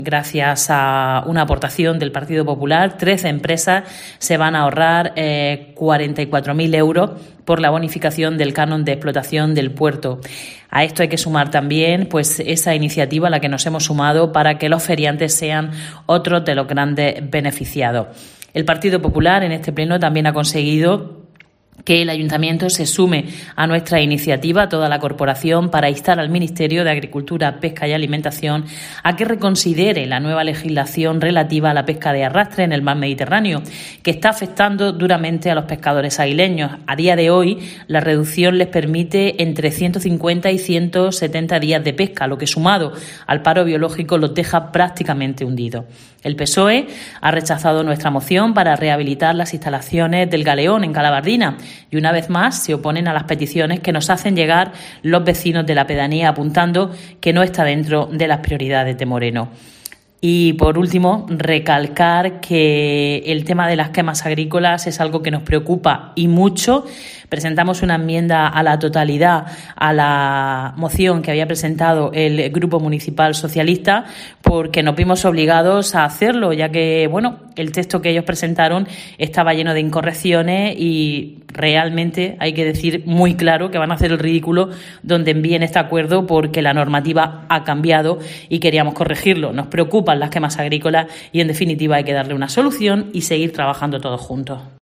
Gracias a una aportación del Partido Popular, 13 empresas se van a ahorrar 44.000 euros por la bonificación del canon de explotación del puerto. A esto hay que sumar también pues esa iniciativa a la que nos hemos sumado para que los feriantes sean otros de los grandes beneficiados. El Partido Popular en este pleno también ha conseguido que el Ayuntamiento se sume a nuestra iniciativa, toda la corporación, para instar al Ministerio de Agricultura, Pesca y Alimentación a que reconsidere la nueva legislación relativa a la pesca de arrastre en el mar Mediterráneo, que está afectando duramente a los pescadores aguileños. A día de hoy, la reducción les permite entre 150 y 170 días de pesca, lo que sumado al paro biológico los deja prácticamente hundidos. El PSOE ha rechazado nuestra moción para rehabilitar las instalaciones del Galeón en Calabardina y una vez más se oponen a las peticiones que nos hacen llegar los vecinos de la pedanía apuntando que no está dentro de las prioridades de Moreno. Y, por último, recalcar que el tema de las quemas agrícolas es algo que nos preocupa y mucho. Presentamos una enmienda a la totalidad a la moción que había presentado el Grupo Municipal Socialista porque nos vimos obligados a hacerlo, ya que, el texto que ellos presentaron estaba lleno de incorrecciones y realmente hay que decir muy claro que van a hacer el ridículo donde envíen este acuerdo porque la normativa ha cambiado y queríamos corregirlo. Nos preocupan las quemas agrícolas y, en definitiva, hay que darle una solución y seguir trabajando todos juntos.